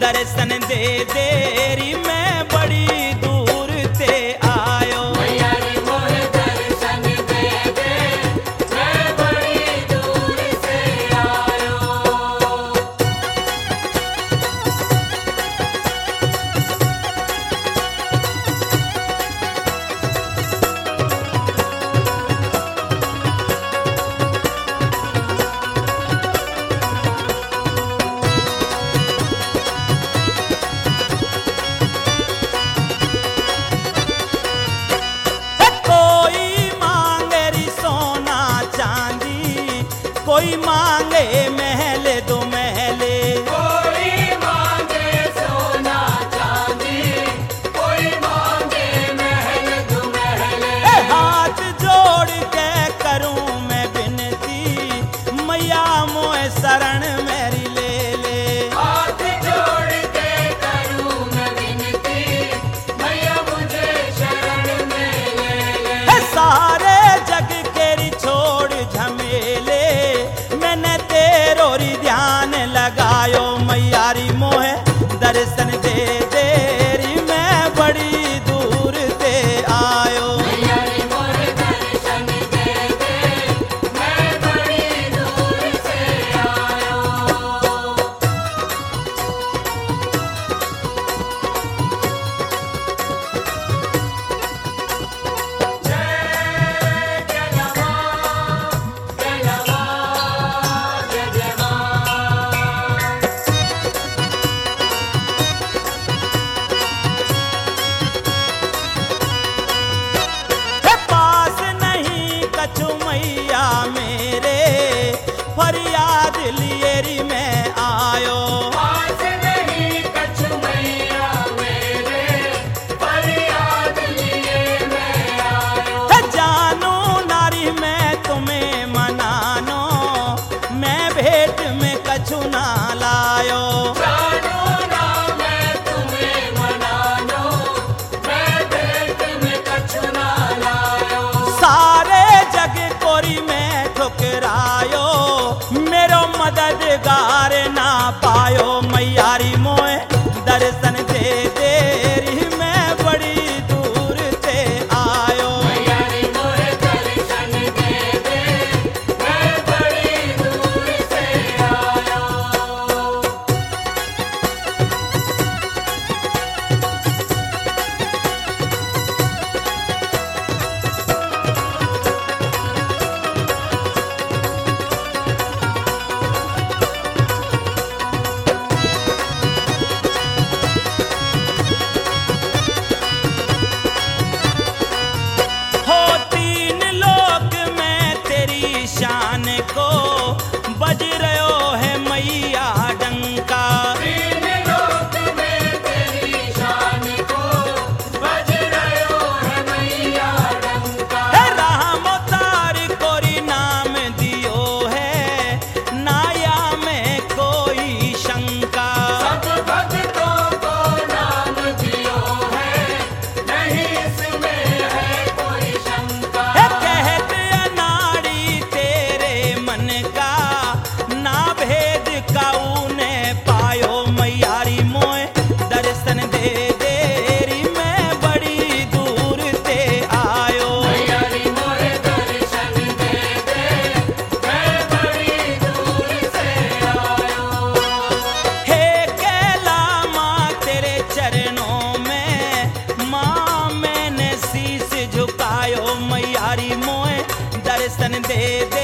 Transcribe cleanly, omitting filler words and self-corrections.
दर्शन दे देरी मैं बड़ी दूर ते आयो। मैया रे मोहे दर्शन दे दे, मैं बड़ी दूर से आयो। कोई मांगे महल दो महले, कोई मांगे सोना चांदी, कोई मांगे महल दो महले। हाथ जोड़ के करूं मैं विनती, मैया मोए शरण मेरी ले ले। हाथ जोड़ के करूं मैं विनती, मैया मुझे शरण में ले ले। सारे जग केरी छोड़ झमेले, मैंने तेरोरी ध्यान लगायो। मैयारी मोहे दर्शन दे देरी मैं बड़ी दूर ते आयो। मैया रे मोहे दर्शन दे दे, मैं बड़ी दूर से आयो। पास नहीं कछु मैया मेरे, फरियाद लिएरी मैं आयो। पास नहीं कछु मैया मेरे, फरियाद लिए मैं आयो। जानू नारी मैं तुम्हें मनानो, मैं भेंट में कछु ना लायो। जानो ना मैं तुम्हें मनानो, मैं भेंट में कछु ना लायो। सारे जग कोरी में ठुकरायो, मेरो मददगार ना पायो। मैयारी मोए दर्शन दे देरी मैं बड़ी दूर से आयो। मैया रे मोहे दर्शन दे दे, मैं बड़ी दूर से आयो। हो तीन लोक में तेरी शान को बज रहो है मैया डंका। तीन लोक में तेरी शान को बज रहो है मैया डंका। हे राम अवतार कोरी नाम दियो है, नाया में कोई शंका। सब भक्तों को नाम दियो है, नहीं इसमें है कोई शंका। हे कहत अनाड़ी तेरे मन का, ना भेद काऊने पायो। मैयारी मोए दर्शन दे देरी मैं बड़ी दूर ते आयो। मैया रे मोहे दर्शन दे दे, मैं बड़ी दूर से आयो। हे कैला माँ तेरे चरणों में, माँ मैंने शीश झुकायो। मैयारी मोए दर्शन दे दे